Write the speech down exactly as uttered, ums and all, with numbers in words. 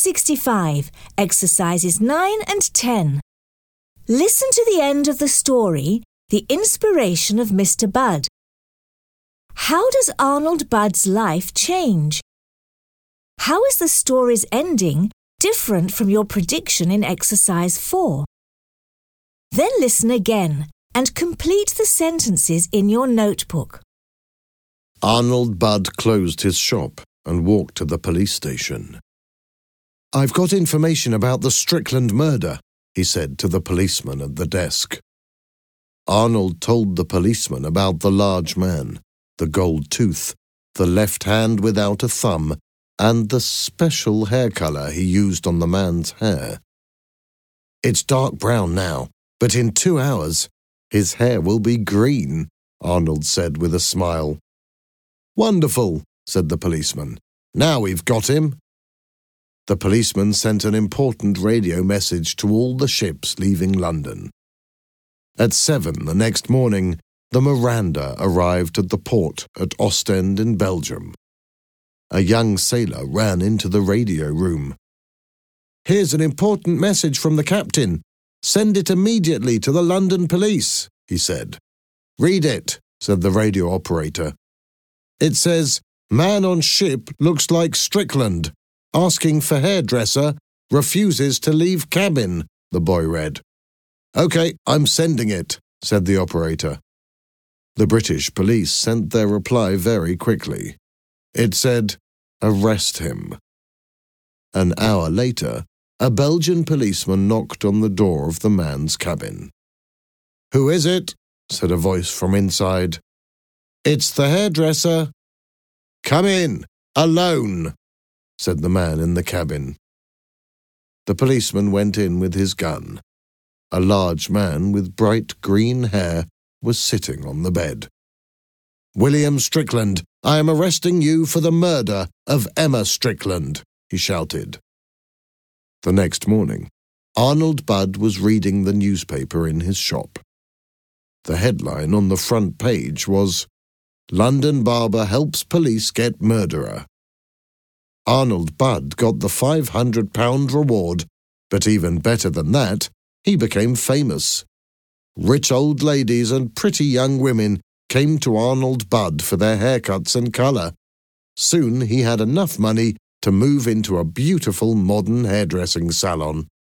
sixty-five, exercises nine and ten. Listen to the end of the story, The Inspiration of Mister Budd. How does Arnold Budd's life change? How is the story's ending different from your prediction in exercise four? Then listen again and complete the sentences in your notebook. Arnold Budd closed his shop and walked to the police station. "I've got information about the Strickland murder," he said to the policeman at the desk. Arnold told the policeman about the large man, the gold tooth, the left hand without a thumb, and the special hair color he used on the man's hair. "It's dark brown now, but in two hours, his hair will be green," Arnold said with a smile. "Wonderful," said the policeman. "Now we've got him." The policeman sent an important radio message to all the ships leaving London. At seven the next morning, the Miranda arrived at the port at Ostend in Belgium. A young sailor ran into the radio room. "Here's an important message from the captain. Send it immediately to the London police," he said. "Read it," said the radio operator. "It says, 'Man on ship looks like Strickland. Asking for hairdresser, refuses to leave cabin,'" the boy read. "Okay, I'm sending it," said the operator. The British police sent their reply very quickly. It said, "Arrest him." An hour later, a Belgian policeman knocked on the door of the man's cabin. "Who is it?" said a voice from inside. "It's the hairdresser." "Come in, alone," said the man in the cabin. The policeman went in with his gun. A large man with bright green hair was sitting on the bed. "William Strickland, I am arresting you for the murder of Emma Strickland," he shouted. The next morning, Arnold Budd was reading the newspaper in his shop. The headline on the front page was, "London Barber Helps Police Get Murderer." Arnold Budd got the five hundred pound reward, but even better than that, he became famous. Rich old ladies and pretty young women came to Arnold Budd for their haircuts and colour. Soon he had enough money to move into a beautiful modern hairdressing salon.